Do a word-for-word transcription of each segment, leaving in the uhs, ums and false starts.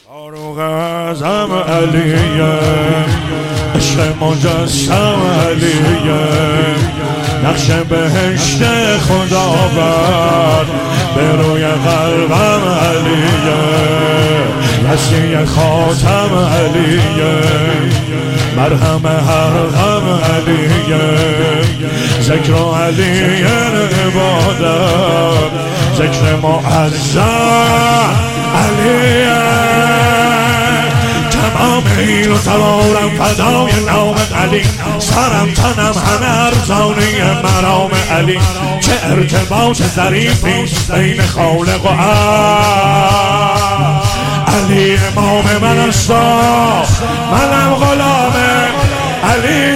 فاروق اعظم علیه، عشق مجسم علیه، نقش بهشت خداوند به روی قلبم علیه، رسی خاتم علیه، مرهم هر غم علیه، ذکر علیه عبادت، ذکر معظم علیه، تمام این و سوارم فدای نامت علی، سرم تنم همه ارزانه مرام علی، چه ارتباط ظریفیست بین خالق و عبد، علی امام من است، منم غلام علی،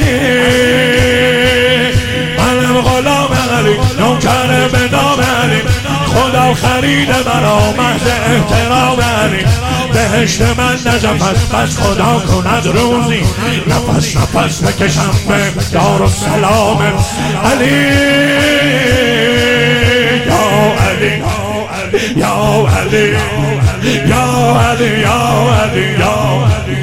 منم غلام علی، نوکر به نام علی، خدا خرید مرا محض احترام علی، بهشت من نجف است بس خدا کند روزی، نفس نفس بکشم به دار و سلام علی، یا علی یا علی یا علی یا علی یا علی.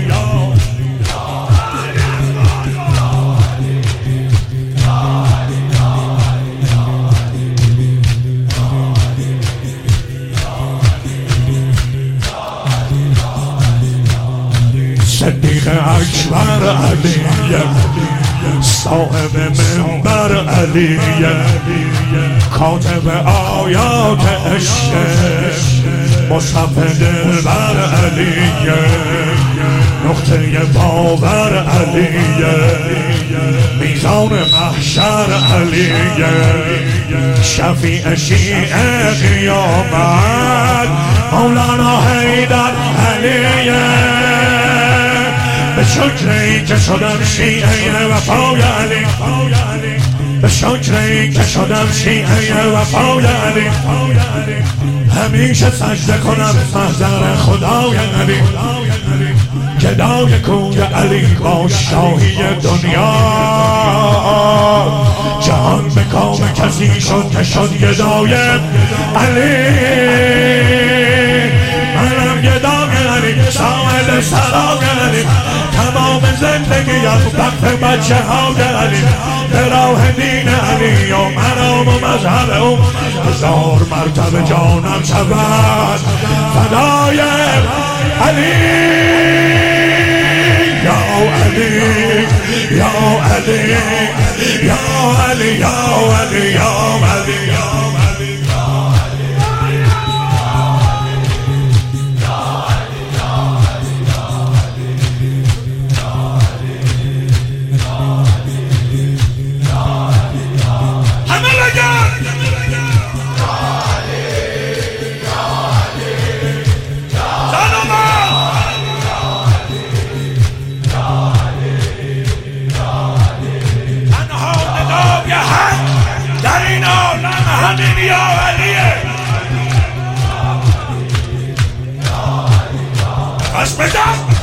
صدیق اکبر علیه، صاحب منبر علیه، کاتب آیات عشق، مصحف دلبر علیه، نقطه باور علیه، میزان محشر علیه، شفیع شیعه قیامت مولانا حیدر علیه، به شکر این که شدم شیعه وفای علی، به شکر این که شدم شیعه وفای علی، همیشه سجده کنم محضر خدای علی، گدای کوی علی با شاهی دنیا، جهان به کام کسی شد که شد گدای علی، منم گدای علی، ساعد سرای علی، تمام زندگیم وقت بچه های علی، به راه دین علی و مرام و مذهب او، هزار مرتبه جانم شود فدای علی، یا علی یا علی یا علی یا علی یا علی یا یا علیه، بس بدم